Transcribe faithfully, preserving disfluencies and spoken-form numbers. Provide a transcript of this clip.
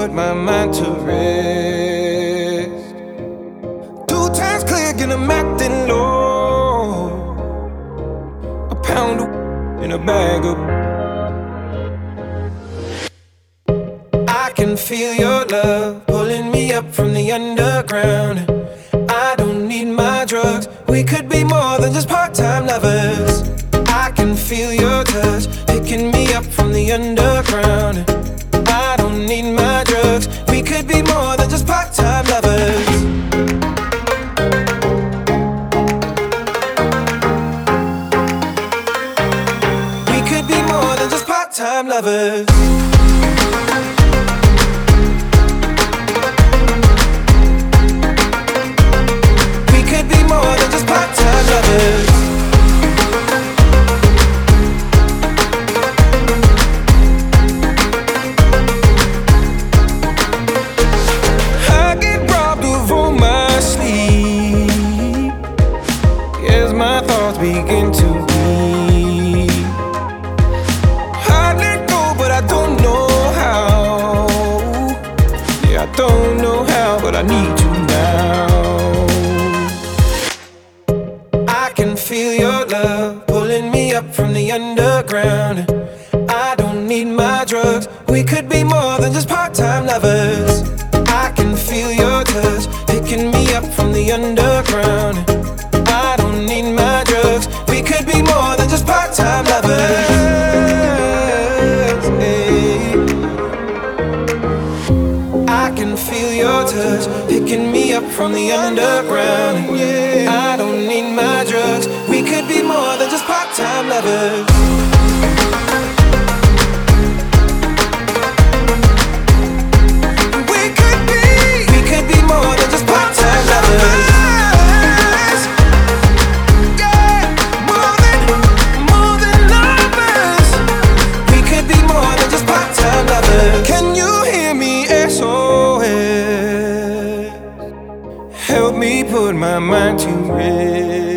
put my mind to rest. Two times clear, get 'em acting low. A pound of in a bag of. I can feel your love pulling me up from the underground. I don't need my drugs. We could be more than just part-time lovers. I can feel your touch picking me up from the underground. I don't need my drugs. We could be more than just part-time lovers. We could be more than just part-time lovers. More than just part-time lovers. I get robbed of all my sleep as my thoughts begin to bleed. I let go, but I don't know how. Yeah, I don't know how, but I need you now. I can feel your love pulling me up from the underground. I don't need my drugs. We could be more than just part-time lovers. I can feel your touch picking me up from the underground. I don't need my drugs. We could be more than just part-time lovers. Hey. I can feel your touch picking me up from the underground. Yeah. I don't need my drugs. We could be more than just part-time lovers. We could be, we could be more than just part-time lovers. Yeah, more than, more than lovers. We could be more than just part-time lovers. Can you hear me, S O S? Help me put my mind to rest.